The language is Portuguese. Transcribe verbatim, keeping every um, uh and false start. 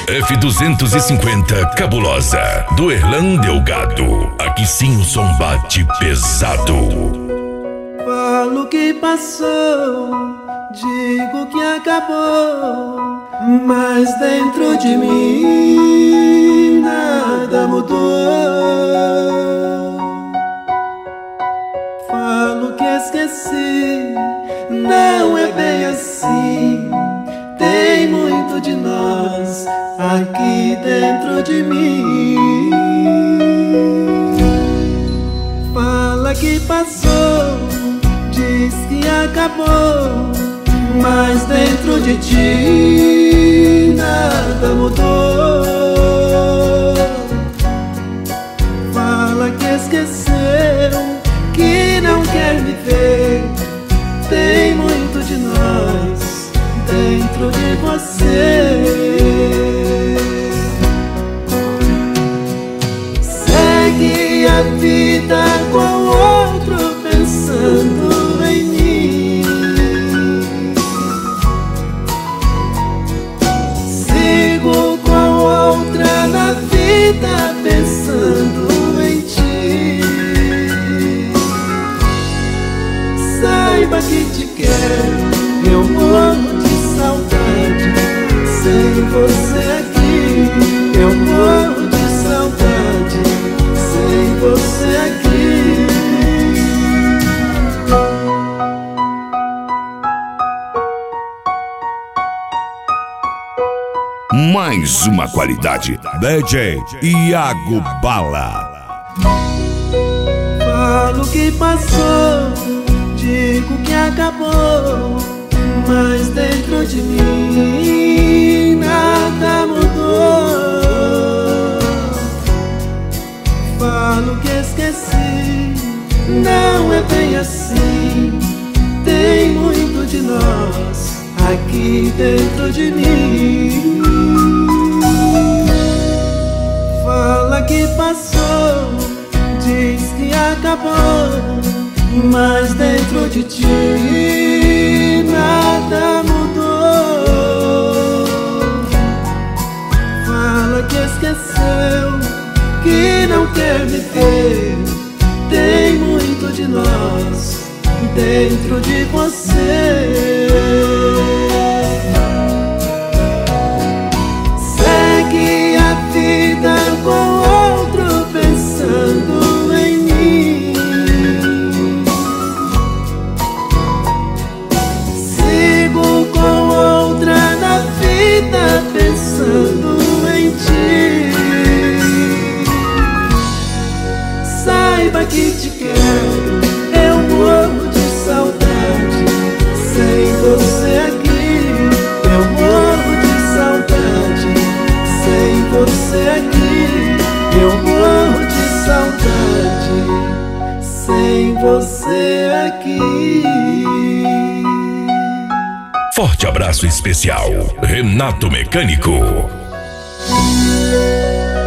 F duzentos e cinquenta Cabulosa, do Erlan Delgado. Aqui sim o som bate pesado. Falo que passou, digo que acabou, mas dentro de mim nada mudou. Falo que esqueci, não é bem assim. Tem muito de nós aqui dentro de mim. Fala que passou, diz que acabou, mas dentro de ti nada mudou. Fala que esqueceu, que não quer me ver. Tem muito de nós dentro de você. Segue a vida com outro pensando em mim. Sigo com outra na vida pensando em ti. Saiba que te quero, eu morro de saudade. Sem você aqui, eu morro de saudade. Sem você aqui. Mais uma qualidade. D J Iago Bala. Falo que passou, digo que acabou, mas dentro de mim nada mudou. Falo que esqueci, não é bem assim. Tem muito de nós aqui dentro de mim. Fala que passou, diz que acabou, mas dentro de ti nada mudou. Fala que esqueceu, que não quer me ver. Tem muito de nós dentro de você. Segue a vida com outro pensando em mim. Sigo com outra na vida pensando em ti. Saiba que te quero, eu morro de saudade. Sem você aqui, eu morro de saudade. Sem você aqui, eu morro de saudade. Sem você aqui. Forte abraço especial, Renato Mecânico.